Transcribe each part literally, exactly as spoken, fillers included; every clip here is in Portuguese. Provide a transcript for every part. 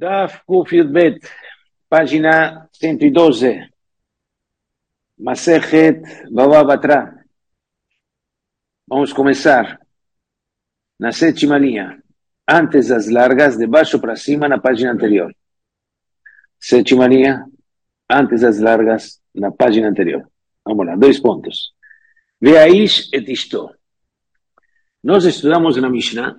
Daf Kuf Yud Bet, página ciento doce, Masejet Baba Batra. Vamos começar na sétima linha, antes das largas, de baixo para cima na página anterior. Sétima linha, antes das largas, na página anterior. Vamos lá, dois pontos. Veaish et isto. Nós estudamos na Mishnah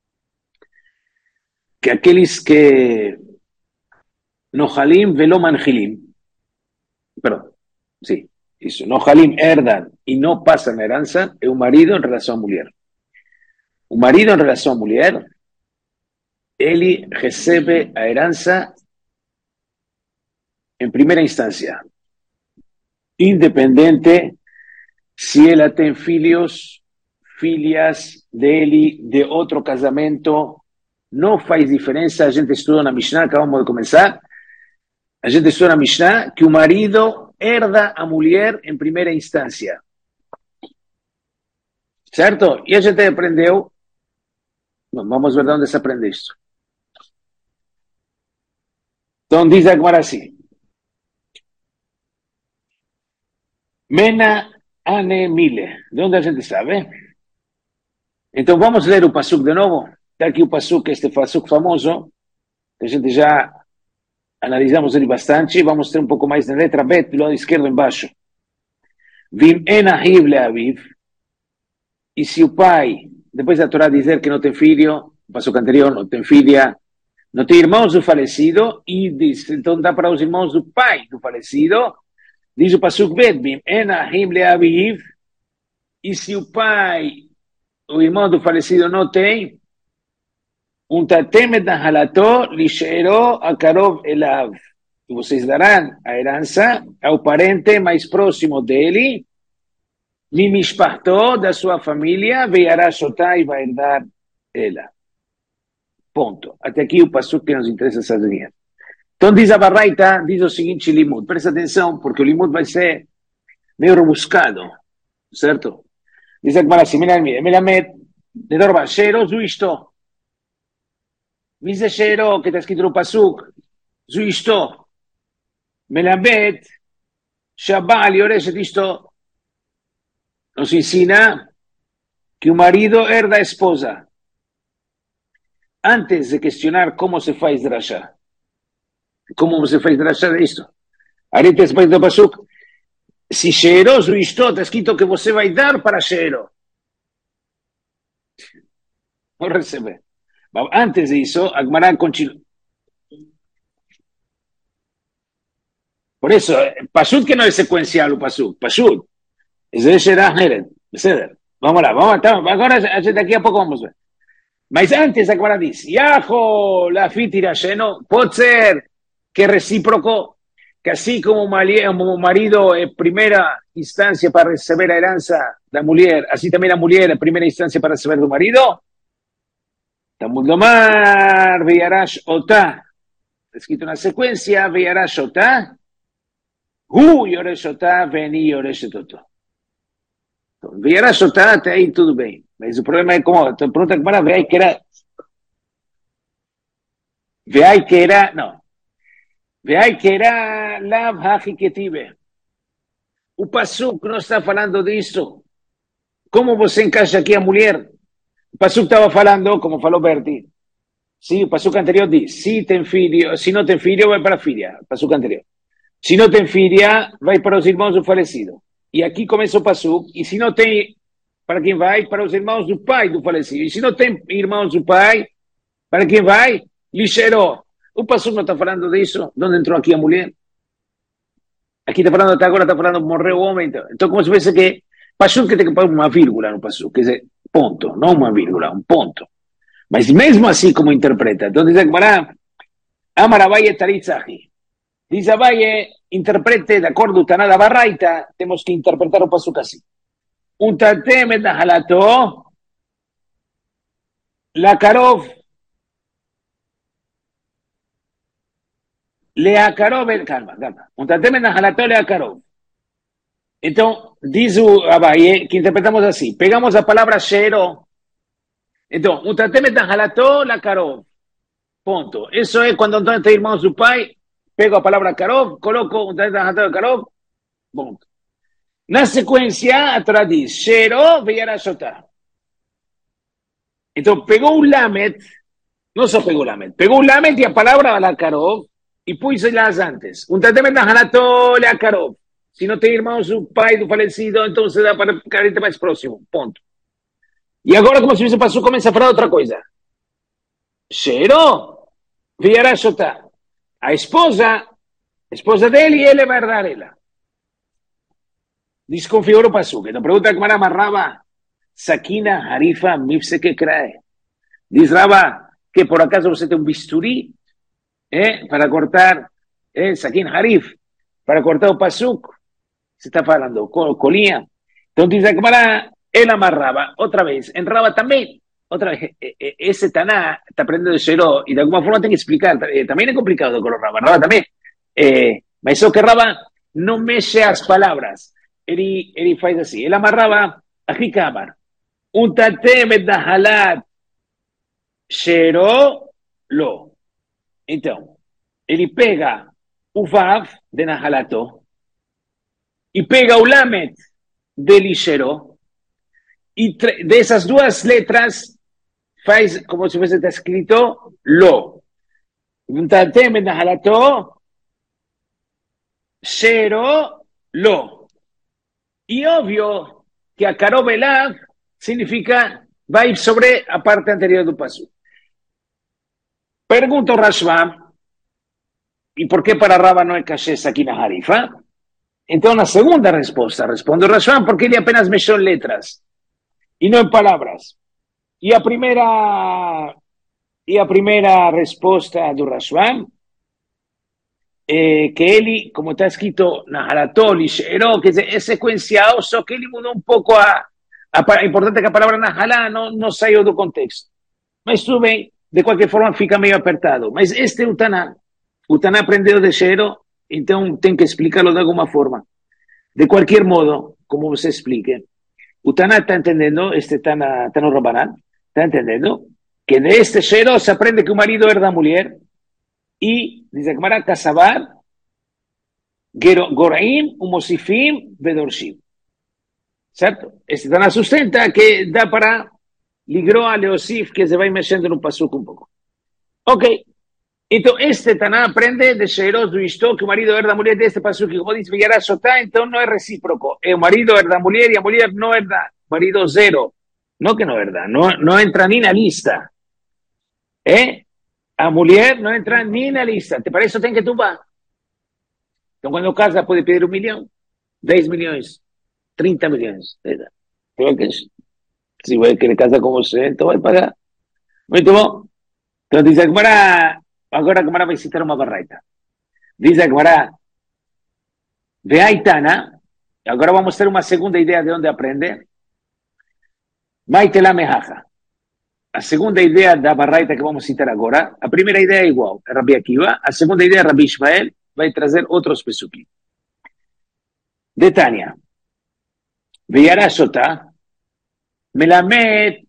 que aqueles que Nohalim velo manjilim, perdão, sim, isso, Nohalim herdam e não passam a herança, é o marido em relação à mulher. O marido em relação à mulher, ele recebe a herança em primeira instância, independente se ela tem filhos, filhas dele, de outro casamento, não faz diferença. A gente estuda na Mishnah, acabamos de começar, a gente estuda na Mishnah que o marido herda a mulher em primeira instância. Certo? E a gente aprendeu, vamos ver de onde se aprende isso. Então diz a Gemara assim, Mena ane mile, de onde a gente sabe? Então vamos ler o pasuk de novo. Está aqui o pasuk, este pasuk famoso, que a gente já analisamos ele bastante. Vamos ter um pouco mais na letra Bet, do lado esquerdo embaixo. Vim en ahiv le aviv. E se o pai, depois da Torá dizer que não tem filho, o pasuk anterior, não tem filha, não tem irmãos do falecido, e diz, então dá para os irmãos do pai do falecido, diz o pasuk Bet, Vim en ahiv le aviv. E se o pai, o irmão do falecido não tem, um tatemet nahalato lixeró akarov elav. E vocês darão a herança ao parente mais próximo dele, mimishpachto, da sua família, veiará shotá e vai herdar ela. Ponto. Até aqui o pasuk que nos interessa essa linha. Então diz a Baraita, diz o seguinte limud. Presta atenção, porque o limud vai ser meio rebuscado, certo? Diz a Gemara assim, melamed, de dorba, shero zu isto. מי זה שאירו, כי תזכית לו פסוק, זו אשתו, מלמד שהבעל יורש את אשתו. Nos ensina que o marido herda a esposa. Antes de questionar como se faz drashá. Como se faz drashá de isto? Aí depois do pasuk, se sheiro zu isto, está escrito que você vai dar para sheiro. Não receber. Antes de isso, a Gemara continua. Por isso, Pasuk que não é sequencial o Pasuk. Pasuk. Esse será Heret. Vamos lá, vamos lá. Agora, a gente daqui a pouco vamos ver. Mas antes, a Gemara diz, Yaho la fitira sheno, pode ser que é recíproco, que assim como o marido é primeira instância para receber a herança da mulher, assim também a mulher é primeira instância para receber do marido? Talmud Lomar, Veiarash Otá. Escrito na sequência, Veiarash Otá. Hu Yoresh Otá, Veni Yoresh Otó. Veiarash Otá, até aí tudo bem. Mas o problema é como, então pergunta que para Veai que era. Veai que era, não. Veai que era Lav Hachi Ketive. O Pasuk não está falando disso. Como você encaixa aqui a mulher? O Pasuk estava falando, como falou Berti, sim, o Pasuk anterior diz, se tem filho, se não tem filho, vai para a filha, o Pasuk anterior. Se não tem filha, vai para os irmãos do falecido. E aqui começa o Pasuk, e se não tem, para quem vai? Para os irmãos do pai do falecido. E se não tem irmãos do pai, para quem vai? Lixeró. O Pasuk não está falando disso, de onde entrou aqui a mulher? Aqui está falando, até agora está falando, morreu o homem. Então, então como se fosse que, Pasuk que tem que pôr uma vírgula no Pasuk, quer dizer, ponto, não uma vírgula, um ponto. Mas mesmo assim como interpreta, então diz a Gemara, Amar Abaye Taritzahi. Diz Abaye, interprete de acordo com Taná da Baraita, temos que interpretar o pasuk assim. Un tatem et nahalato, la karov, lea karov, calma, calma. Un tatem et nahalato, lea karov. Então, diz o Abaye, que interpretamos assim, pegamos a palavra shero. Então, un tatem et nahalato, la karov. ponto. Eso es cuando Antônio está irmão do pai, pego a palavra Karov, coloco um tratado de Karov, ponto. Na sequência, a Torá diz, Shero veyarashotá. Então, pegou o Lamet, não só pegou o Lamet, pegou o Lamet e a palavra la Karov, e pôs-las antes. Um tratamento da Hanato la Karov. Se não tem irmãos do pai do falecido, então se dá para ficar mais próximo, ponto. E agora, como se isso passou, começa a falar outra coisa. Shero veyarashotá. A esposa, a esposa dele, ele vai herdar ela. Desconfigura o pasuk. Então pergunta como amarrava Sakina, Harifa, Mifseke Krae. Diz Raba que por acaso você tem um bisturi eh, para cortar, eh, Sakina, Harif, para cortar o pasuk. Se está falando, colinha. Então diz a Gemara, ele amarrava, outra vez, em Raba também. Outra vez, esse Taná está aprendendo de Shero e de alguma forma tem que explicar. Também é complicado com o Raba. Raba também. Eh, mas só que Raba não mexe as palavras. Ele, ele faz assim, ele amarrava a Hikamar, um tatemet da halat Shero lo. Então, ele pega o Vav de Nahalato e pega o Lamet de Lishero e dessas duas letras faz como se fosse escrito lo. Um tatemet da Halato Shero lo. Y obvio que a Karov Elav significa va a ir sobre a parte anterior do paso. Pergunto Rashba, ¿y por qué para Raba no hay caché aquí na Harifa? Entonces la segunda respuesta, responde Rashba, porque él apenas mechó en letras y no en palabras. Y a primera, y a primera respuesta de Rashba, Eh, que ele, como está escrito Nahalatol y Shero, que es secuenciado, só que ele mudou um pouco a, a, a importante que a palavra Nahalá não, não saiu do contexto. Mas tudo bem, de qualquer forma fica meio apertado. Mas este é o Taná. O Taná aprendeu de Shero, então tem que explicarlo de alguma forma. De qualquer modo, como você explique, o Taná está entendendo, este Taná, Taná Rabanán, está entendendo que de este Shero se aprende que o marido herda a mulher. Y dice Gemara, Kasabar, Goraim, Umosifim, Bedorshim. ¿Cierto? Este Taná sustenta que da para Ligroa, Leosif, que se va mexendo no pasuk un poco. Ok. Entonces, este Taná aprende de Sheiros do Ishto, que o marido herda a mulher deste pasuk, que como dice Villará Sotá, então não é recíproco. El marido herda a mulher e a mulher não herda. Marido zero. No que no herda, no, no entra ni na lista. ¿Eh? A mulher não entra nem na lista. Para isso tem que tumbar. Então, quando casa, pode pedir um milhão, dez milhões, trinta milhões. Se vai querer casar com você, então vai pagar. Muito bom. Então, diz a Gemara, agora a Gemara vai citar uma barraita. Diz a Gemara, Veaitana, agora vamos ter uma segunda ideia de onde aprender. Maitela mehaja. A segunda ideia da barraita que vamos citar agora, a primeira ideia é igual, é Rabi Akiva, a segunda ideia é Rabi Ishmael, vai trazer outros pesukim. De Tânia, Veyarashotá, Melamed,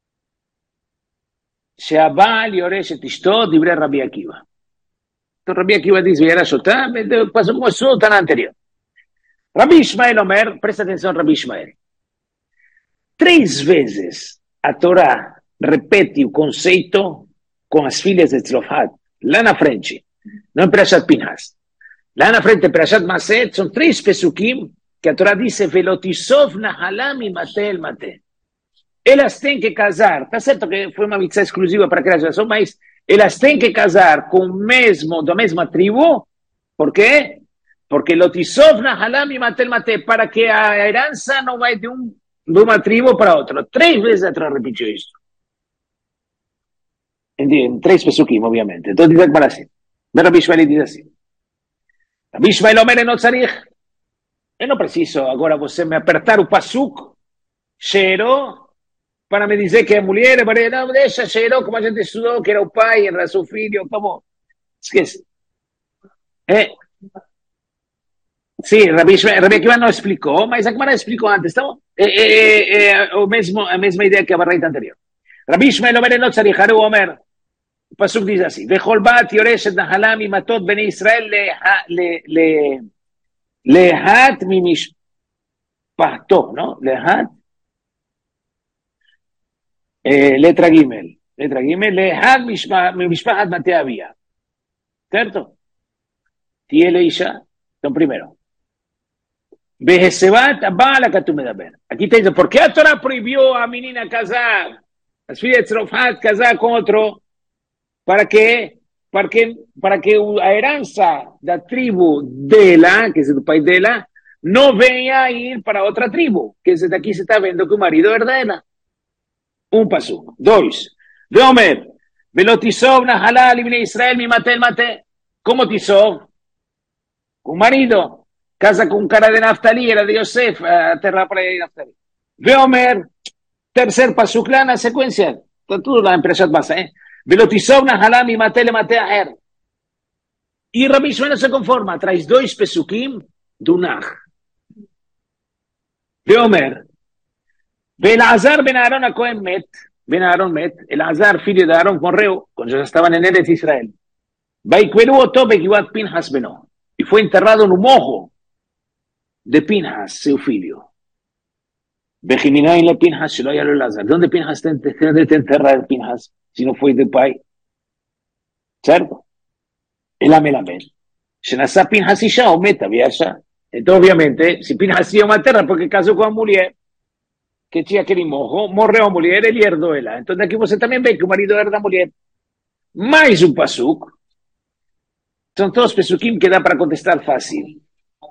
Sheabal Yoresh et Ishto, divrei Rabi Akiva. Então Rabi Akiva diz Veyarashotá, passou como o Taná anterior. Rabi Ishmael Omer, presta atenção Rabi Ishmael. Três vezes a Torá repete o conceito com as filhas de Tzlofhat, lá na frente, não em Perashat Pinhas. Lá na frente, em Perashat Maset, são três pesukim que a Torá diz Velotisov nahalam imatel mate. Elas têm que casar, está certo que foi uma mitzvah exclusiva para aquela geração, mas elas têm que casar com o mesmo, da mesma tribo, por quê? Porque Lotisov nahalam imatel mate, para que a herança não vai de, um, de uma tribo para outra. Três vezes a Torá repetiu isso. En tres pesukim, obviamente. Entonces dice para así. Rabbi Ishmael dice así. Rabbi Ishmael Omer no tzarich. Eu não preciso agora você me apertar o pasuk, Shero, para me dizer que é mulher, não, deixa Shero, como a gente estudou, que era o pai, era seu filho, como... Esquece. É. Sim, Rabbi Akiva não explicou, mas a Gemara explicou antes. Então, é, é, é, o mesmo, a mesma ideia que a barraita anterior. Rabbi Ishmael Omer no tzarich, Haru Omer. El pasuk dice así, Vejol bat yoreshet nahalam imatot bene Israel lehat le, le, lehat mi mishpahto, ¿no? Lehat, eh, letra Gimel, letra Gimel, lehat mi mishpahat mate había, ¿cierto? Tiene Isha, son primero. Bejesebat abala katumedaber. Aquí te dice, ¿por qué la Torah prohibió a menina casar? A filha de Tzrofat casar con otro, para que, para que, para que a herança da tribo dela, que es el país dela, no venga a ir para otra tribu, que desde aquí se está viendo que un marido es dela. Un paso. Dos. Veomer, velotisov na halal ibne Israel mi mate el mate. ¿Cómo tisov? Un marido. Casa con cara de Naftali, era de Yosef, a terra para Naftali. Veomer, tercer paso, la secuencia. Todo la empresa pasa, ¿eh? Velotisov na halal mi mate le mate a her. Y Rabbi Shmuel no se conforma, traes dos pesukim dunach. Veomer, Belazar ben Aaron a Cohen met, ben Aaron met, el Azar, filho de Aaron, morreu, cuando ya estaban en Eretz Israel. Vaikveru oto bekivat Pinhas beno. Y fue enterrado en un mojo de Pinhas, su filho. Bejiminai le Pinhas, se lo haya lo Lazar. ¿Dónde Pinhas te enterra Pinhas? Si no fue de pai. ¿Cierto? El amelamed. Se nasa Pinhas y ya, o meta, viaja. Entonces, obviamente, si Pinhas iba a terra porque casó con mujer, que tinha aquele mojo, morreu a mulher, ele herdou ela. Então daqui você também vê que o marido herda a mulher. Mais um pasuk. São todos pesukim que dá para contestar fácil.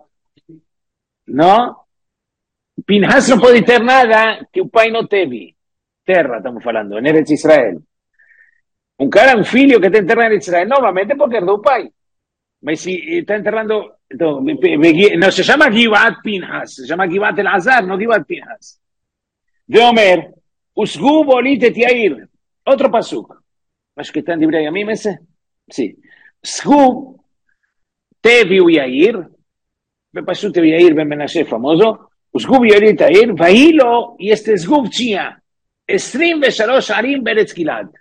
Não? Pinhas não pode ter nada que o pai não teve. Terra, estamos falando, em Eretz Israel. Um cara, um filho que está enterrado em Israel, normalmente porque herdou o pai. Mas se está enterrando... Então, não se chama Givat Pinhas, se chama Givat El-Azar, não Givat Pinhas. De Omer, Usgu bolit et Yair. Otro pasuk. Acho que está en Dibrei Yamim ese. Sí. Usgu tevi u Yair. Me pasuk tevi Yair ben Menashe famoso. Usgu Yair et Yair. Vahilo y este Usgu tinha Esrim veshalosh arim beretz Gilad.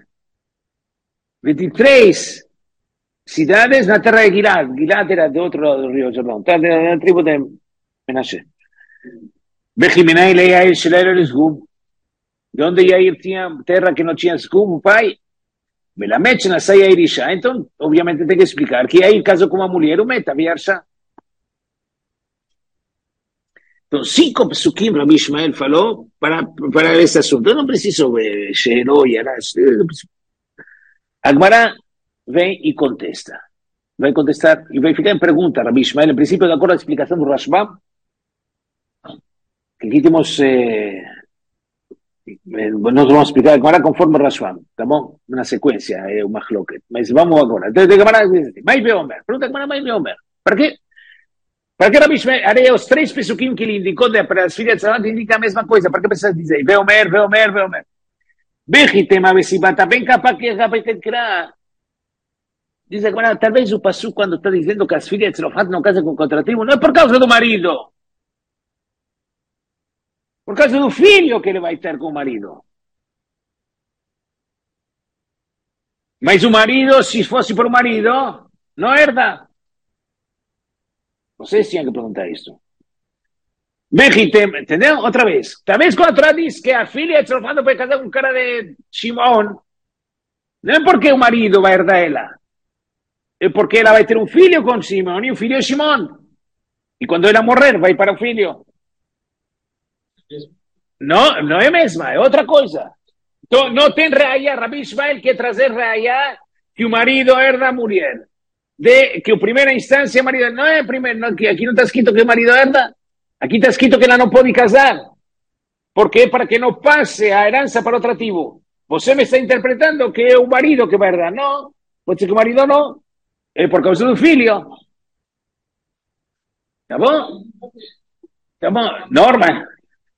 veintitrés ciudades en la tierra de Gilad. Gilad era de otro lado del río Jordán. De la tribu de Menashe. Bejimenai le Yair Shelair el Usgu. De donde Yair tenía tierra que no tenía Usgu, pai. Me la mechen a Yair Isha. Entonces, obviamente, tengo que explicar que Yair casó con una mujer, meta, viaja. Entonces, cinco pesukim Rabbi Ishmael faló para, para este asunto. No preciso ver Shelo y Aras. Agmará ve y contesta. Va a contestar y verificar en pregunta Rabbi Ishmael. En principio, de acuerdo a la explicación de Rashbam, que aquí tenemos, eh, eh, nos vamos a explicar ahora conforme Rashbam, ¿estamos? Una secuencia, eh, un mahloket. Vamos ahora. Entonces, de Gemara dice, Mai Beomer, pregunta Gemara Mai Beomer. ¿Para qué? ¿Para qué Rabbi Ishmael haré los tres pesukim que le indicó de, para las filhas de Tzadok indica la misma cosa? ¿Para qué pensás dice, Beomer, Beomer, Beomer? Vejitema besibata, ven capaz que capaz que crea. Dice, bueno, tal vez su pasú cuando está diciendo que las filhas de Tzadok no casan con contrativo, no es por causa de tu marido. Por causa de un filho que le va a estar con el marido. Mas su marido, si fuese por un marido, no herda. Ustedes tienen que preguntar esto. Vejite, ¿entendeu? Otra vez. Tal vez cuando Torah dice que a filha de Tzadok no puede casar con cara de Shimón, no es porque un marido va a herdar ella. Es porque ella va a tener un filho con Shimón y un filho de Shimón. Y cuando ella morrer, va a ir para un filho. No, no es misma, es otra cosa. No, no ten reaya, Rabbi Ishmael, que trazer reaya que un marido herda mujer. De que en primera instancia marido, no es primero, no, aquí, aquí no está escrito que el marido herda. Aquí está escrito que ella no puede casar. ¿Por qué? Para que no pase a heranza para otra tribu. Usted me está interpretando que es un marido que va a herdar. No, puede ser que un marido no. Es por causa de un filho. ¿Está bom? ¿Está bom? Norma.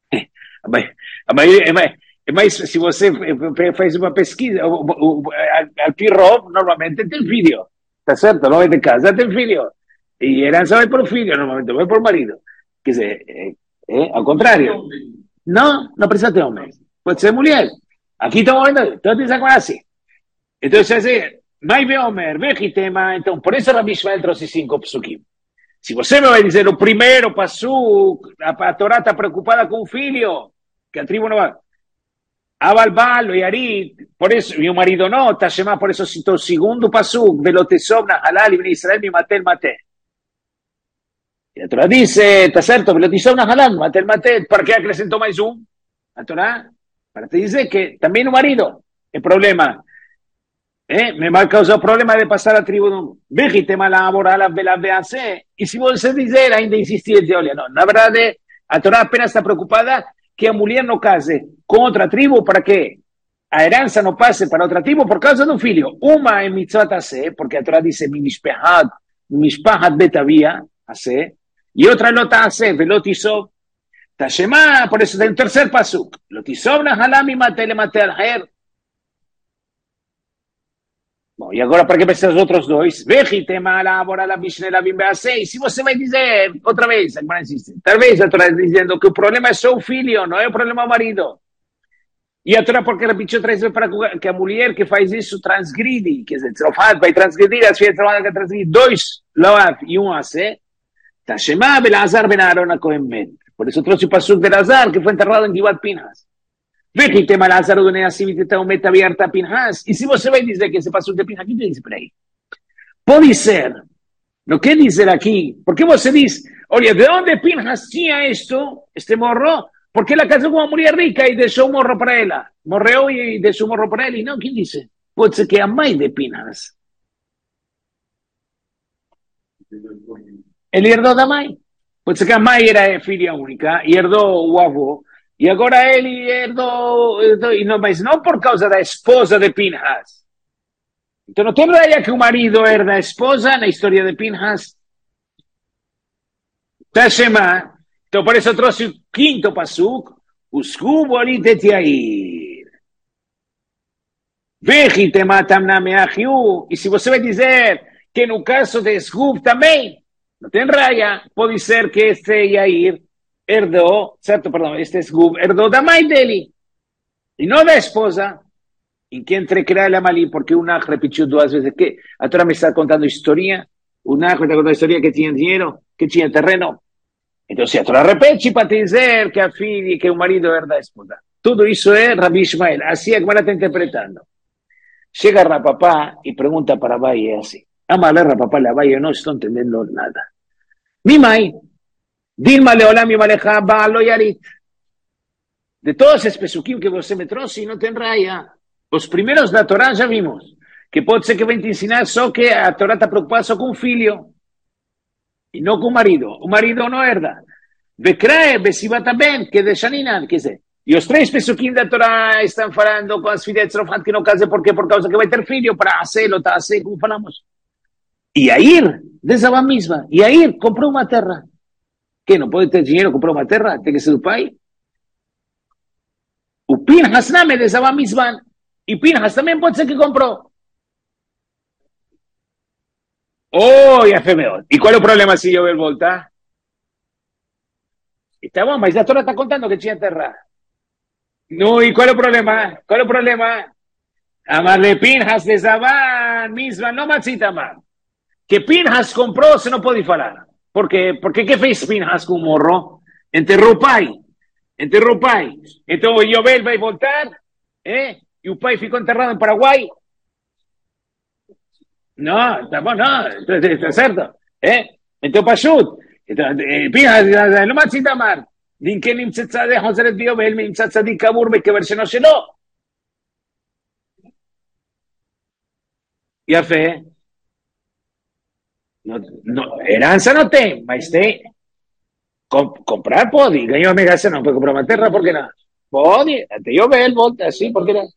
Mas se você faz uma pesquisa, al Pirro normalmente tem filho, tá certo? Não é de casa, tem filho. E herança vai por filho, normalmente vai por marido. Quer dizer, é, é ao contrário. Não, não precisa ter homem. Pode ser mulher. Aqui estamos vendo, todos dizem agora assim. Entonces, así, Mai Beomer, Vejitema, então, por isso Rabi Ishmael trouxe cinco psukim. Se você me vai dizer o primeiro pasuk, a, a Torá está preocupada com o filho, que a tribo não vai. Abalbal, Yarit, por isso, e o marido não, está chamado, por isso citou o segundo pasuk, Velotesovna, Halal, Ibn Israel, mi maté, maté. E a Torá diz, está certo, Velotesovna, Halal, maté, maté, para que acrescentou mais um? A Torá, para te dizer que também o marido é problema. Eh, me va a causar problema de passar a tribo Vejite malabora la vease. E se você dizer, ainda insistir, dizer, olha, não, na verdade, a Torá apenas está preocupada que a mulher não case com outra tribo para que a herança não passe para outra tribo por causa do filho. Uma é mitzvot ase, porque a Torá diz mishpahat, mishpahat betavia ase, e outra não está ase, velotisov, tashema, por isso tem um terceiro pasuk. Lotisov na halami mate le mate al her. Bom, e agora para que pensar os outros dois? Vejitema labora la bishnela bimbease. E se você vai dizer, outra vez, talvez a Torá dizendo que o problema é só o filho, não é o problema do marido. E a Torá porque repetiu outra vez para que a mulher que faz isso transgride, quer dizer, Tzrofat vai transgredir, as filhas trabalham que transgredir dois Loav e um Ase, Tashema Belazar ben Aaron a Cohen Met. Por isso trouxe o pasuk de Elazar, que foi enterrado em Givat Pinhas. Vejitema Elazar o Dunei Assim Viteta Meta Abierta Pinhas. E se você vai dizer que esse pasuk de Pinhas, o que diz por aí? Pode ser. Não quer dizer aqui, porque você diz, olha, de onde Pinhas tinha isto, este morro? Porque ela casou com uma mulher rica e deixou um morro para ela. Morreu e deixou um morro para ela. E não, quem disse? Pode ser que é a mãe de Pinhas. Ele herdou da mãe. Pode ser que a mãe era filha única e herdou o avô. E agora ele herdou, herdou e não, mas não por causa da esposa de Pinhas. Então não tem ideia que o marido herda a esposa na história de Pinhas. Tashema. Então por isso eu trouxe o quinto pasuk. Uskubo ali tetiair. Vejite matam na meachiu. E se você vai dizer que no caso de Esgub também, não tem raia, pode ser que este Yair herdou, certo, perdão, este Esgub herdou da mãe dele, e não da esposa, em que entrecrea ele ali, porque o Nach repetiu duas vezes, que a Torá me está contando historinha, o Nach me está contando historinha que tinha dinheiro, que tinha terreno, então se a Torá repete para te dizer que a filha, que o marido herda a esposa, tudo isso é Rabi Ishmael, assim é como ela está interpretando. Chega Rapapá e pergunta para Abaye assim, amale Rapapá, la Abaye, eu não estou entendendo nada. Mi mãe, Dilma Leolam mi maleja Baalo Yarit. De todos esses pesuquim que você me trouxe, não tem raia. Os primeiros da Torá já vimos. Que pode ser que venha te ensinar só que a Torá está preocupada só com o filho. E não com o marido. O marido não herda. Vecrae, Besiba também, que de Shaninan, quer dizer. E os três pesuquim da Torá estão falando com as filhas de Tzrofat que não casam porque por causa que vai ter filho, para hacerlo, tá assim, como falamos. E Yair, dessa mesma. E Yair comprou uma terra. Que não pode ter dinheiro, comprou uma terra, tem que ser do pai. O Pinhas não é dessa mesma. E Pinhas também pode ser que comprou. Oh, e a fêmea. E qual é o problema se eu voltar? Está bom, mas a Torá está contando que tinha terra. No, e qual é o problema? Qual é o problema? Amar de Pinhas de Zabán misma, não Matzita Amar. Que Pinhas comprou, você não pode falar. Por quê? Porque que fez Pinhas com o morro? Enterrou o pai. Enterrou o pai. Então o Yobel vai voltar, eh? E o pai ficou enterrado em Paraguai. Não, tá bom, não, está certo. Eh? Então, Pashut. Pinhas, לא מצית אמר. ואם כן נמצא צדיק חוזרת ביובל, נמצא צדיק כאמור בקבר שלו שלו. יפה. No, no, herança não tem, mas tem. Com, comprar pode. Ganhou a Mega Sena, não pode comprar uma terra, por que não? Pode. Até eu ver, volta assim, por que não?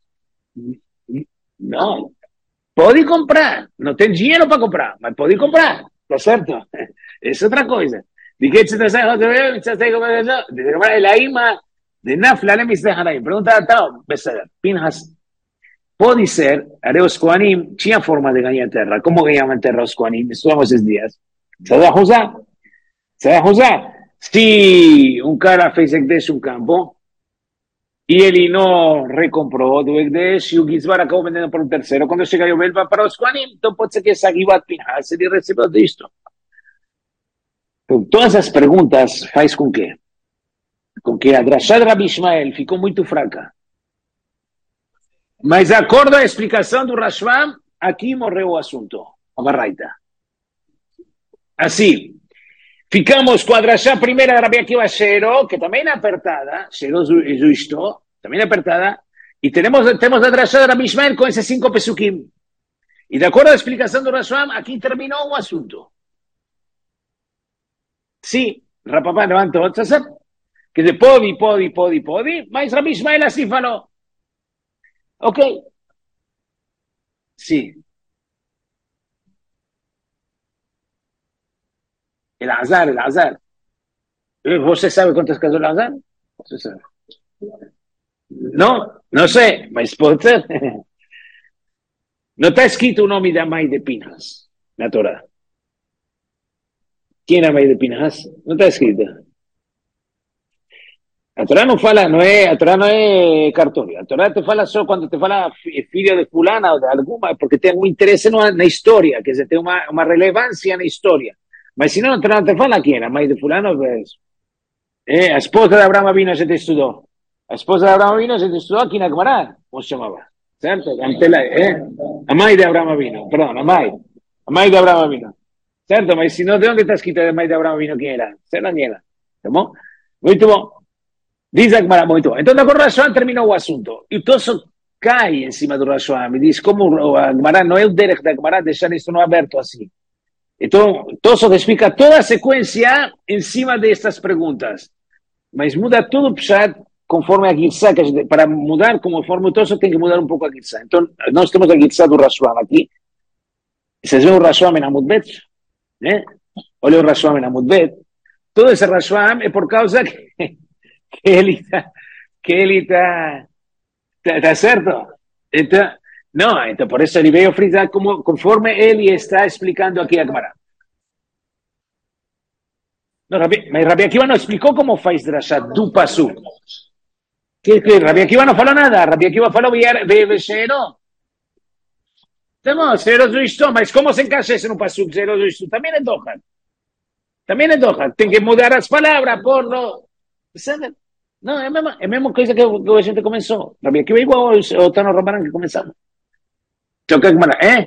Não. Pode comprar. Não tem dinheiro para comprar, mas pode comprar. Tá certo? É outra coisa. De que você está saindo? Você está saindo? La ima de Nafla, le misdejarei. Pergunta, tal, Pinhas. Pode ser, os Kohanim tinha forma de ganhar terra. Como ganhavam terra os Kohanim? Estudamos esses dias. Sabe a usar? Sabe a usar? Se um cara fez que desse um campo, E ele não recomprou do Egdesh e o Gizbar acabou vendendo por um terceiro. Quando chega Yovel para os Kohanim, então pode ser que essa Givat Pinhas ele recebeu disto. Então, todas as perguntas faz com que? Com que a Drashá de Rabi Ishmael ficou muito fraca. Mas, de acordo à explicação do Rashbam, aqui morreu o assunto. A Barraita. Assim, ficamos com a Drashá primeira de Rabi Akiva Shero, que também é apertada, Shero Zuisto, também é apertada, e temos, temos a Drashá de Rabi Ishmael com esses cinco pesukim. E de acordo à explicação do Rashbam, aqui terminou o assunto. Sim, Rapapá levantou, que de pode, pode, pode, pode, mas Rabi Ishmael assim falou. Ok. Sim. El azar, el azar. ¿Você sabe quantas casou el azar? Você sabe. Não? Não sei, mas pode ser. Não está escrito o nome da mãe de Pinhas na Torá. Quem é a mãe de Pinhas? Não está escrito. A Torá não fala, não é, a Torá não é cartório. A Torá te fala só quando te fala filho de fulana ou de alguma, porque tem um interesse na história, quer dizer, tem uma, uma relevância na história. Mas se não, a Torá não te fala quem é, a mãe de fulano, é, a esposa de Abraham Avinu se te estudou. A esposa de Abraham Avinu se te estudou aqui na Gemara, como se chamava? Certo? Eh? A mãe de Abraham Avinu, perdão, a mãe. A mãe de Abraham Avinu. Certo? Mas se não, de onde está escrito a mãe de Abraham Avinu quem era? Você não era. Tá bom? Muito bom. Diz a Gemara, muito bom. Então, agora o Rashoam terminou o assunto. E o Tosso cai em cima do Rashoam e diz como a Gemara não é o derech da Gemara deixar isso no aberto assim. Então, Tosso explica toda a sequência em cima destas perguntas. Mas muda tudo o Pshat conforme a Gitzá, que para mudar conforme o Tosso tem que mudar um pouco a Gitzá. Então, nós temos a Gitzá do Rashoam aqui. Vocês veem o Rashoam em Amud Bet? Né? Olha o Rashoam em Amud Bet. Todo esse Rashoam é por causa que, que ele está que ele está tá, tá certo? Então, não, então por isso ele veio frisar como, conforme ele está explicando aqui a Gemara. No, Rabi, mas Rabi Akiva não explicou como faz drasha do pasuk. Que, que Rabi Akiva não falou nada. Rabi Akiva falou Shero. Temos Shero Zuisto, mas como se encaixa isso no pasuk Shero Zuisto? Também é Doha. Também é Doha. Tem que mudar as palavras, porlo. Não, é a mesma, é a mesma coisa que, que a gente começou. Rabi Akiva é igual ao Tano Rabanan que começamos. É?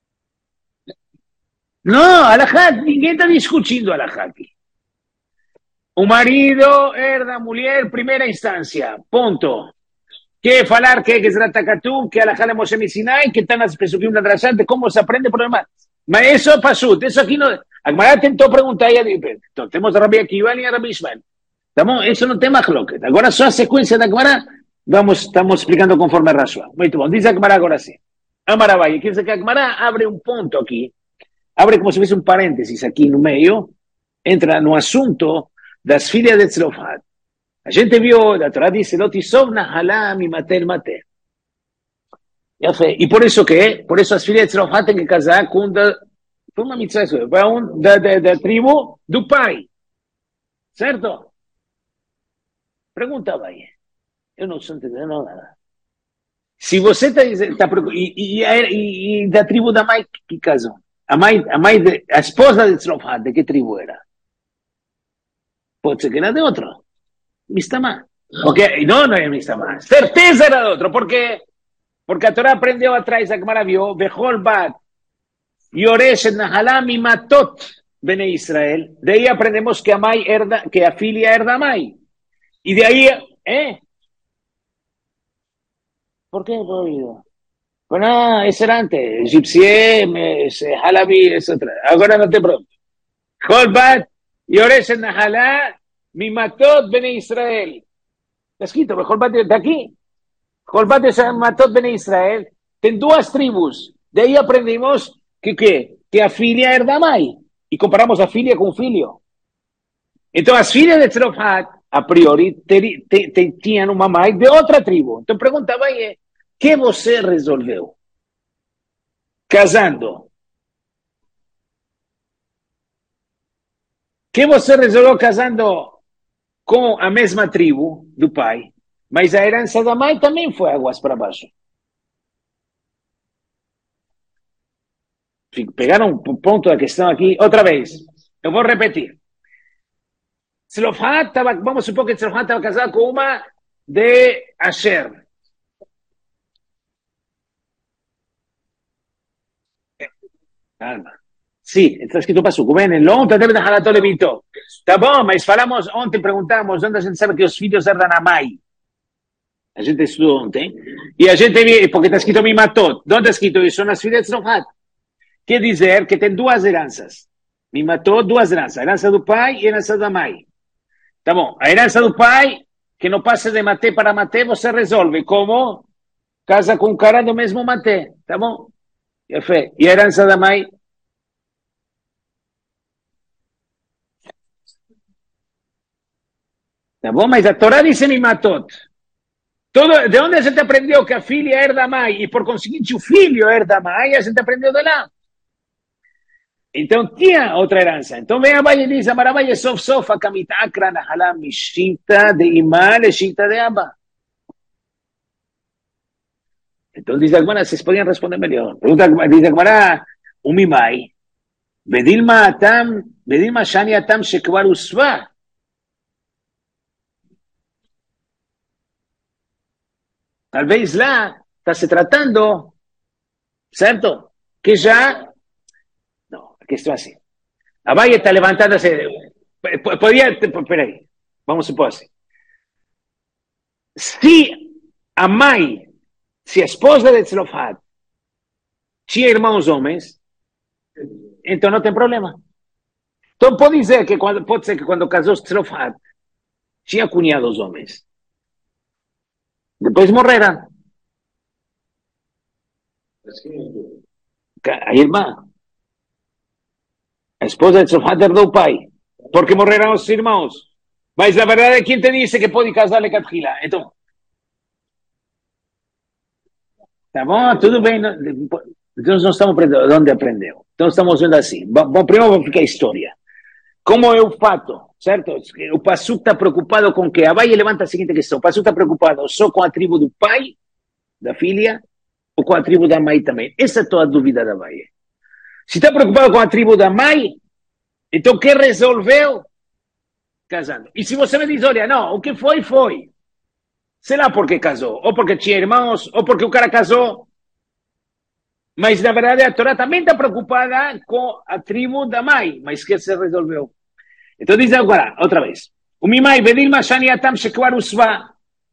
Não, alajá, ninguém está discutindo alajá aqui. O marido herda a mulher, primeira instância, ponto. Que falar que é Gezratakatu, que alajá de Moshe Sinai, que está nas pesukim da Drashá, de como se aprende por demais. Mas isso é pasut, isso aqui não... A Gemara tentou perguntar e então, temos a Rabi Akiva e a Rabi Ishmael. Tá bom? Isso não tem machloket. Agora só a sequência da Gemara, vamos, estamos explicando conforme a Rashoam. Muito bom, diz a Gemara agora sim. Amarabai, quer dizer que a Gemara abre um ponto aqui, abre como se fosse um parênteses aqui no meio, entra no assunto das filhas de Tzlofhad. A gente viu, a Torá diz, Lotisov nahalá mi mater mater. E por isso que, por isso as filhas de Tzlofhad têm que casar com da, uma mitzvah, um, da, da, da tribo do pai. Certo? Pergunta, vai. Eu não estou entendendo nada. Se você está tá, e, e, e, e da tribo da mãe que casou, a mãe, a mãe de, a esposa de Tzlofhad, de que tribo era? Pode ser que era de outro. Mistamá. Porque, não, não é Mistamá. Certeza era de outro. Porque, porque a Torá aprendeu atrás, a Gemara viu, Bechol bat, Yoresh nahalá mimatot bene Israel. De aí aprendemos que a mãe herda, que a filha herda a mãe. Y de ahí, ¿eh? ¿Por qué prohibido? Bueno, ese era antes. Gypsiem, Halabi, es otra. Ahora no te pregunto. Holbat, Yores en Nahalá, Mimatot Bene Israel. Está escrito, Holbat de aquí. Holbat es Matot Bene Israel. Ten dos tribus. De ahí aprendimos que, que, que a filia herda mai. Y comparamos a filia con filio. Entonces, as filhas de Tzlofhad, a priori, tinham uma mãe de outra tribo. Então, perguntava aí, que você resolveu? Casando. Que você resolveu casando com a mesma tribo do pai? Mas a herança da mãe também foi águas para baixo. Pegaram um ponto da questão aqui, outra vez. Eu vou repetir. Tzlofhat estava, vamos supor que Tzlofhat estava casado com uma de Asher. Calma. Sim, está escrito Passuco. Bem, ontem deve deixar a tole Vito. Tá bom, mas falamos ontem, perguntamos onde a gente sabe que os filhos herdam a mãe. A gente estudou ontem. E a gente viu, porque está escrito Mimatot. Onde está escrito isso? Nas filhas de Tzlofhat. Quer dizer que tem duas heranças. Mimatot, duas heranças. A herança do pai e a herança da mãe. Tá bom. A herança do pai, que não passe de maté para maté, você resolve. Como? Casa com um cara do mesmo maté. Tá bom? E a herança da mãe? Tá bom? Mas a Torá diz Mimatot. Todo, de onde a gente aprendeu que a filha herda a mãe e, por conseguinte, o filho herda a mãe, a gente aprendeu de lá. Então, tinha outra herança. Então, vem a Abai e diz, Amarabai, sof sof, a kamitakra nahala mishita de imá leshita de Abba. Então, diz a Gemara, vocês podiam responder melhor. Pergunta, diz a Gemara, umimai, bedilma atam, bedilma shani atam shekvar usva. Talvez lá está se tratando, certo? Que já... Não, a questão é assim. A Abai está levantándose... Podia... Peraí, vamos supor assim. Se a mãe, se a esposa de Tzlofhat tinha irmãos homens, então não tem problema. Então pode dizer que quando, pode ser que quando casou Tzlofhat tinha cunhados homens. Depois morreram. A irmã, a esposa de Tzlofhat herdou o pai, porque morreram os irmãos. Mas na verdade, quem te disse que pode casar le Catchila? Então, tá bom, tudo bem. Então nós estamos aprendendo onde aprendeu. Então estamos vendo assim. Bom, primeiro vamos ficar a história. Como é o fato, certo? O Passuco está preocupado com que a Abai levanta a seguinte questão. O Passuco está preocupado só com a tribo do pai, da filha, ou com a tribo da mãe também? Essa é toda a dúvida da Abai. Se está preocupado com a tribo da mãe, então o que resolveu? Casando. E se você me diz, olha, não, o que foi, foi. Sei lá por que casou. Ou porque tinha irmãos, ou porque o cara casou. Mas, na verdade, a Torá também está preocupada com a tribo da mãe. Mas que se resolveu? Então diz agora, outra vez. O mimai bedil mashani atam shekvar usva.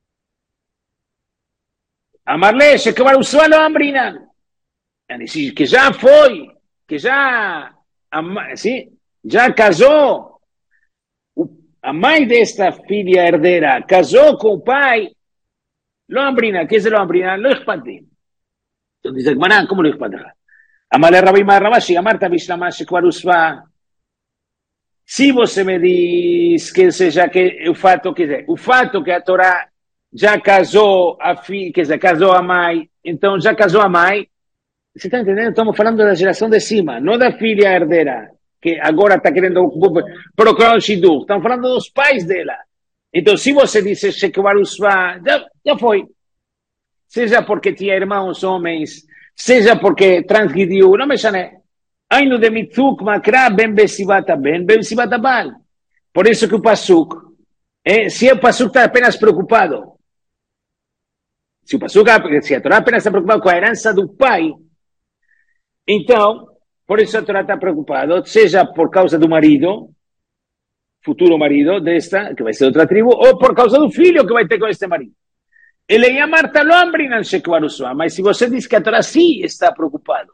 Amarle shekvar usva lo ambrinan. Que já foi, que já, sim, já casou. A mãe desta filha herdeira casou com o pai. Lo ambrinan. Que é lo ambrinan? Lo expandim. Então diz a como lo expandim? Amarle Rabi Marabashi, Amarta Vishlama shekvar usva. Se você me diz que seja que o fato, quer dizer, o fato que a Torá já casou a filha, quer dizer, casou a mãe, então já casou a mãe, você está entendendo? Estamos falando da geração de cima, não da filha herdeira, que agora está querendo procurar o Shidur. Estamos falando dos pais dela. Então, se você disse Shekvar Usva, já, já foi. Seja porque tinha irmãos homens, seja porque transgrediu, não me chame. Aino de mitzuk makra ben besivata ben ben besivata bal. Por isso que o Pasuk, eh, se o Pasuk está apenas preocupado, se o Pasuk, se a Torá apenas está preocupado com a herança do pai, então, por isso a Torá está preocupado, seja por causa do marido, futuro marido desta, que vai ser de outra tribo, ou por causa do filho que vai ter com este marido. Ele ia Marta lo ambrinan shekvar usva, mas se você diz que a Torá sim está preocupado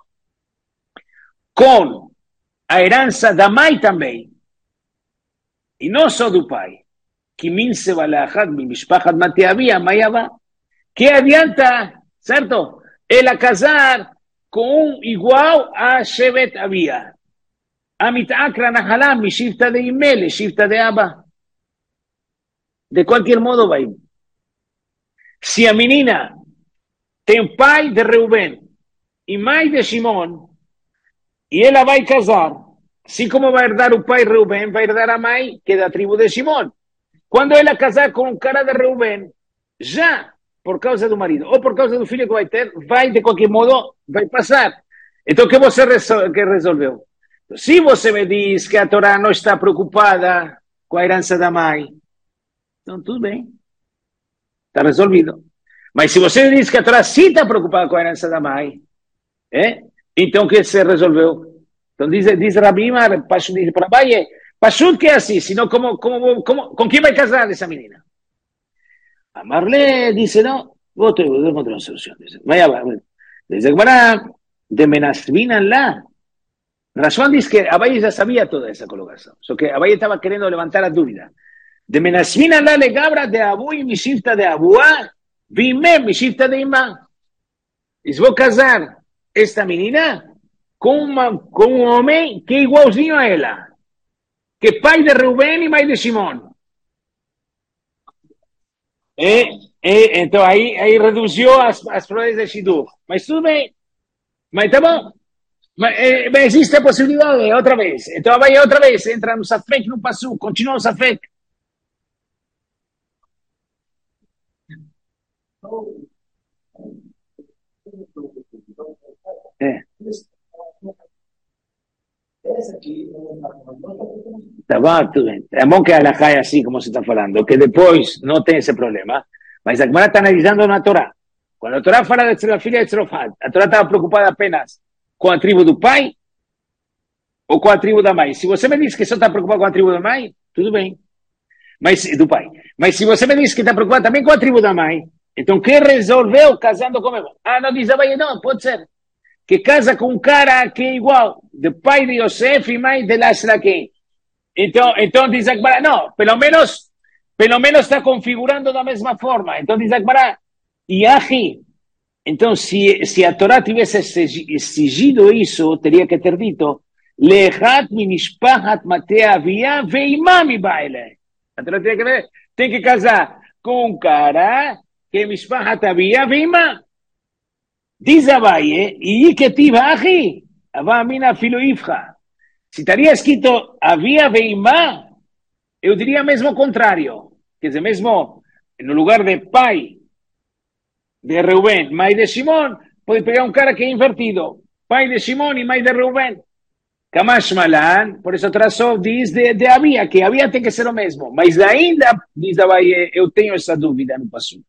com a herança da mãe também, e não só do pai, que min se balachad mi mishpachat mateavi amayava, que adianta, certo? Ela casar com um igual a Shevet Avia. Amit akra nahalá mi shifta de imele, shifta de Abba. De qualquer modo vai. Se a menina tem pai de Reuben e mãe de Shimon, e ela vai casar, assim como vai herdar o pai Reuben, vai herdar a mãe, que é da tribo de Shimon. Quando ela casar com um cara de Reuben, já por causa do marido ou por causa do filho que vai ter, vai de qualquer modo, vai passar. Então, o que você resol que resolveu? Se você me diz que a Torá não está preocupada com a herança da mãe, então tudo bem, está resolvido. Mas se você me diz que a Torá sim está preocupada com a herança da mãe, é? Então o que se resolveu? Então diz, diz Rabi Mar, Pashut diz para Abaye, Pashut que é assim, senão como, como, como, com quem vai casar essa menina? A Marlé disse, não, vou ter uma solução. Vai, vai, dice Gemara, de Menasvinan lá. Rashwan diz que Abaye já sabia toda essa colocação, só que Abaye estava querendo levantar a dúvida. De Menasvinan lá le gabra de Abu e Mishifta de Abuá, Vime Mishifta de Imá. Diz, vou casar esta menina com, uma, com um homem que é igualzinho a ela, que é pai de Rubén e mãe de Simão. E, e, então aí, aí reduziu as, as provas de Shidur. Mas tudo bem. Mas tá bom. Mas, é, mas existe a possibilidade, outra vez. Então vai outra vez, entra no Safek, no Passu, continua no Safek. É. Tá bom, tudo bem. É bom que a Alahá é assim como você está falando, que depois não tem esse problema. Mas a Gemara está analisando na Torá. Quando a Torá fala da filha de Tzrofat, a Torá estava preocupada apenas com a tribo do pai ou com a tribo da mãe. Se você me diz que só está preocupado com a tribo da mãe, tudo bem. Mas, do pai. Mas se você me diz que está preocupado também com a tribo da mãe, então quem resolveu casando com ela? Ah, não diz a mãe, não, pode ser. Que casa com um cara que é igual, de pai de Yosef e mãe de Lasraquim. Então, então diz a Gemara, não, pelo menos, pelo menos está configurando da mesma forma. Então diz a Gemara, Yahi. Então, se, se a Torá tivesse exigido isso, teria que ter dito, Lechat minishpahat matea avia veimami baile. A Torá tem que, ver, tem que casar com um cara que é mishpahat avia veimam. Diz Abaye, e que tiva ahi, avamina filo ifcha. Se estaria escrito havia veimá, eu diria mesmo o contrário. Quer dizer, mesmo no lugar de pai de Reuben, mãe de Simón, pode pegar um cara que é invertido. Pai de Simón e mãe de Reuben. Kamash Malan, por isso traçou, diz de, de havia, que havia tem que ser o mesmo. Mas ainda, diz Abaye, eu tenho essa dúvida no passo.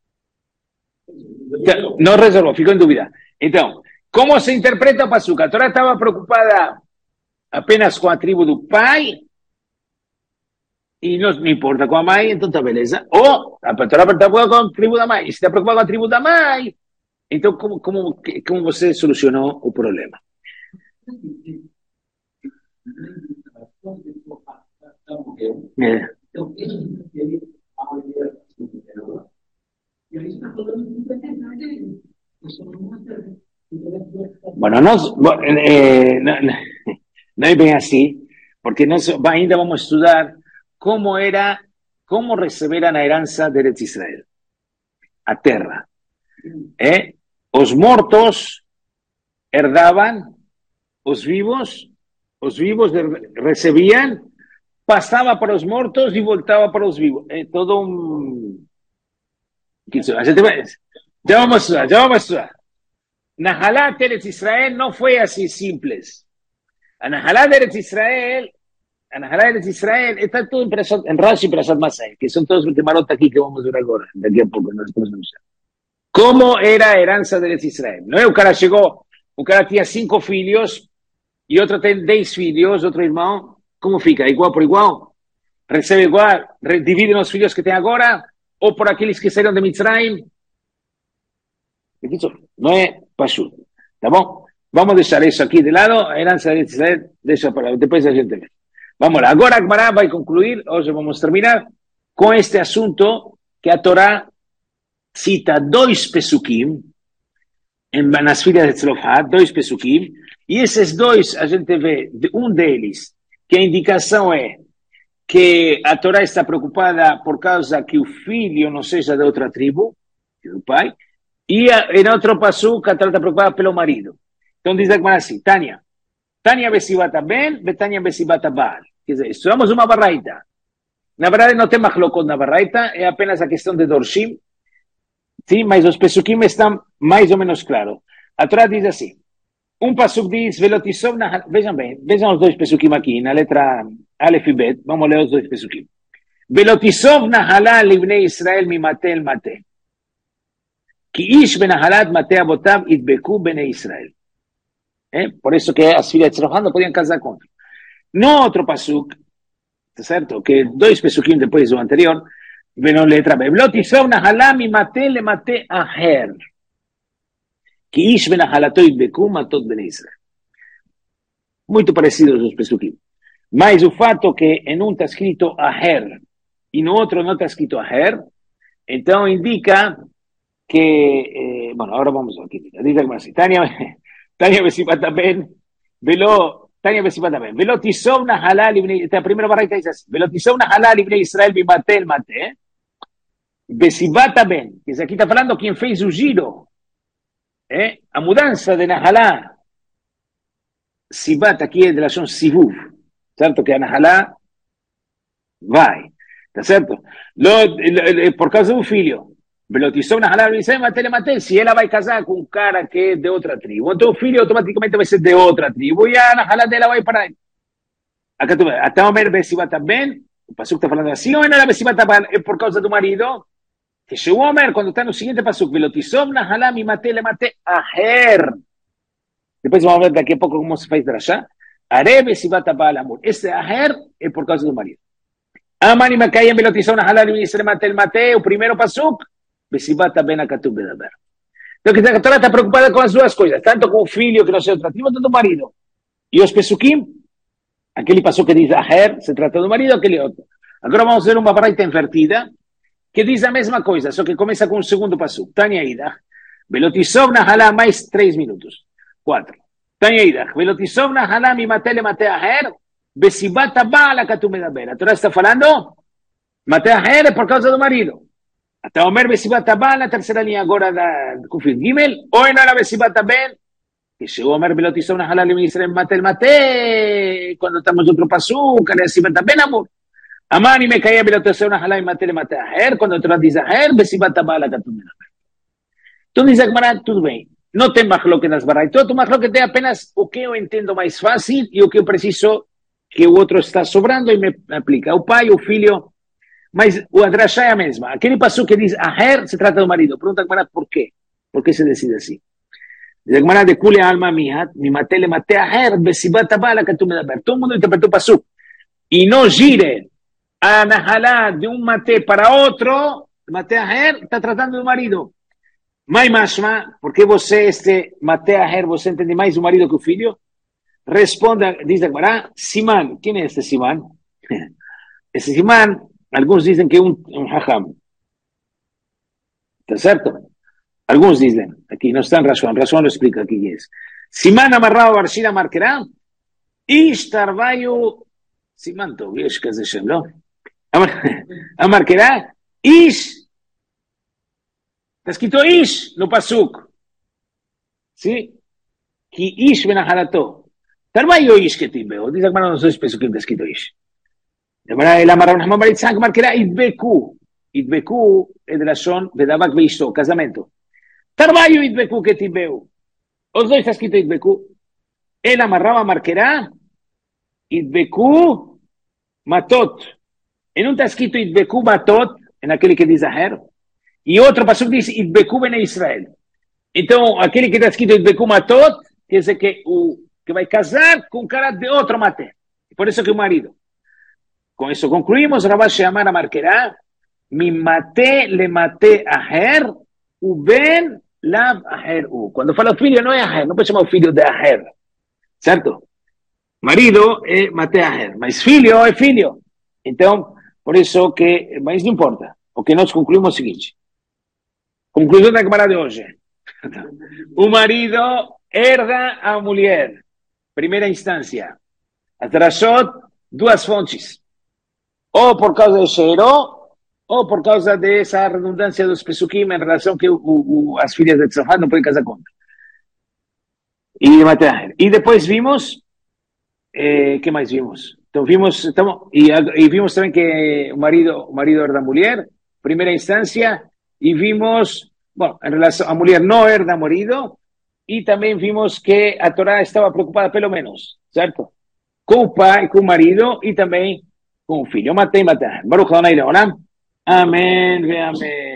Não resolveu, ficou em dúvida. Então, como se interpreta o Pasuk? A Torá estava preocupada apenas com a tribo do pai e não, não importa com a mãe, então tá beleza. Ou a Torá está preocupada com a tribo da mãe. E se está preocupada com a tribo da mãe, então como, como, como você solucionou o problema? É. Bueno, no, eh, no, no es bien así, porque nós ainda vamos a estudar como era, como receberam a herança de Eretz Israel, a terra. Eh? Os mortos herdaban, os vivos, os vivos recebían, pasaba para os mortos y voltaba para os vivos. É todo um... A gente vai... Já vamos a estudar, já vamos a estudar. Nahalat Eretz Israel não foi assim simples. A Nahalat Eretz Israel, a Nahalat Eretz Israel está tudo em, em Rashi e Perashat Masai, que são todos os temarot aqui que vamos ver agora, daqui a pouco. Nós vamos ver. Como era a herança de Eretz Israel? Não é? O cara chegou, o cara tinha cinco filhos e outro tem dez filhos, outro irmão. Como fica? Igual por igual? Recebe igual? Dividem os filhos que tem agora? Ou por aqueles que saíram de Mitzrayim? Não é Pashut, tá bom? Vamos deixar isso aqui de lado, a herança de Israel, deixa para depois a gente vê. Vamos lá, agora a Gemara vai concluir, hoje vamos terminar com este assunto que a Torá cita dois pesukim nas filhas de Tzrofat, dois pesukim, e esses dois a gente vê, um deles, que a indicação é que a Torá está preocupada por causa que o filho não seja de outra tribo, que do pai, e em outro passuca, a Torá está preocupada pelo marido. Então diz a Gemara assim, Tânia, Tânia Besibata Ben, Betânia Besibata Baal. Quer dizer, estudamos uma barraita. Na verdade não tem machlokot na barraita, é apenas a questão de Dorshim, sim, mas os pesukim estão mais ou menos claros. A Torá diz assim, um pasuk diz, velotisov na... Vejam bem, vejam os dois pesukim aqui, na letra Aleph e Bet, vamos ler os dois pesukim. Velotisov nahalá livnei Israel mimate el mate. Ki ish benahalat mate abotav idbeku bene Israel. ¿Eh? Por eso que as filhas de Tzerofan no podían casar contra. No otro pasuk, ¿cierto? Que dois pesukim depois do anterior, veno letra B. Velotisov nahalá mimate le mate aher. Ki ish benahalato idbeku matot bene Israel. Muito parecidos os pesukim. Mas o fato que em um está escrito aher e no outro não está escrito aher, então indica que, eh, bueno, ahora vamos aquí. Dice así, Tania, Tania Besipata Ben, velo, Tania Besipata Ben, velo tisovna halal ibn, esta primera barraita dice así, velo tisovna halal ibn Israel bimate el mate, Besipata Ben, que aquí está hablando quien fez o giro, eh, a mudança de Nahalá, Sibat aqui é de la son Sivuv, certo? Que a Nahalá vai, tá certo? Lo, por causa do filho, Velotizou Nahalá Israel, matele, matele, se ela vai casar com um cara que é de outra tribo, então o filho automaticamente vai ser de outra tribo, e a Nahalá dela vai para ele. Acá tu vês, até o Omer Besibá também, o Pasuk está falando assim, ou não era Besibá também, é por causa do marido, que chegou o Omer, quando está no seguinte Pasuk, Velotizou Nahalá, mi matele, mate, aher. Depois vamos ver daqui a pouco como se faz drashá. Are Besibá também, amor. Esse aher é por causa do marido. Amani me caía em Velotizou Nahalá, mi Israel, mate, mate, o primeiro Pasuk, Besibata ben akatub bedaber. Então, que a Torá está preocupada com as duas coisas, tanto com o filho, que não seja atrativo, tanto com o marido. E os pesukim, aquele passo que diz aher, se trata do marido, aquele outro. Agora vamos ver uma baraita invertida, que diz a mesma coisa, só que começa com o segundo passo. Tânia Ida, Velotisov Nahalá, mais três minutos. Quatro. Tânia Ida, Velotisov Nahalá, mi matele mate aher, Besibata bala akatub bedaber. A Torá está falando, mate aher é por causa do marido. Até o Omer Besibata Ben, na terceira linha agora da Kufir Gimel, ou na Besibata Ben, que chegou o Omer Velotizou Nahalá ibn Israel mate mate, quando estamos no outro passo, que é Besibata Ben, amor. Amani me caía Velotizou Nahalá ibn mate mate aher, quando outra diz aher, Besibata Ben, la Katumen. Então diz Agmará, tudo bem, não tem machloque nas baraitot, o machloque tem apenas o que eu entendo mais fácil e o que eu preciso que o outro está sobrando e me aplica. O pai, o filho. Mas o Adrashá é a mesma. Aquele passo que diz aher se trata do marido. Pergunta a Gemara por quê? Por que se decide assim? Diz a Gemara de kule alma mihat, mi matele mate aher, besibata bala katu medaber. Todo mundo interpretou o passo. E não gire a Nahalá de um mate para outro, mate aher, está tratando do marido. Mai mashma, porque você, este mate aher, você entende mais o marido que o filho? Responda, diz a Gemara, Siman. Quem é este Siman? Esse Siman, alguns dizem que é um, um hacham. ¿Está certo? Alguns dizem, aqui não está em Rashon, Rashon lo explica aqui quem é. Siman amarrado a Barshira Marquerá, Ish Tarvayu, Siman Tov, Ish Kaze Shem, não? A Marquerá, Ish, está escrito Ish no Pasuk, sim? Que Ish Benaharato. Tarvayu Ish que timbeo, diz a Gemara nos dois Pesukim está escrito Ish. El amarrado Nahman Baritzan, Marquerá, Idbeku. Idbeku é de la son de Davak Beisto, casamento. Tarvayu Idbeku que timbeu. Os dois está escrito Idbeku. Ele amarrava Marquerá, Idbeku Matot. E não está escrito Idbeku Matot, naquele que diz Aher. E outro passo diz Idbeku Bene Israel. Então, aquele que está escrito Idbeku Matot, quer dizer que, o, que vai casar com o cara de outro mate. Por isso que o marido. Com isso concluímos, Rabash Amar Marquerá, mi mate le mate aher, u ben lav aher u. Quando fala filho, não é aher, não pode chamar o filho de aher, certo? Marido é mate aher, mas filho é filho. Então, por isso que, mas não importa. O que nós concluímos é o seguinte. Conclusão da Gemara de hoje. O marido herda a mulher. Primeira instância. Atrasou duas fontes. Ou por causa de Sheiró, ou por causa dessa redundância dos Pesukim em relação que o, o, as filhas de Tzofan não podem casar contra. E matar. E depois vimos, eh, que mais vimos? Então vimos, então, e, e vimos também que o marido, o marido era da mulher, primeira instância, e vimos Bom, em relação a mulher não herda marido, e também vimos que a Torá estava preocupada pelo menos, certo? Com o pai, com o marido e também com o filho. Matei, matei. Baruch Adonai Leolam. Amém, amém.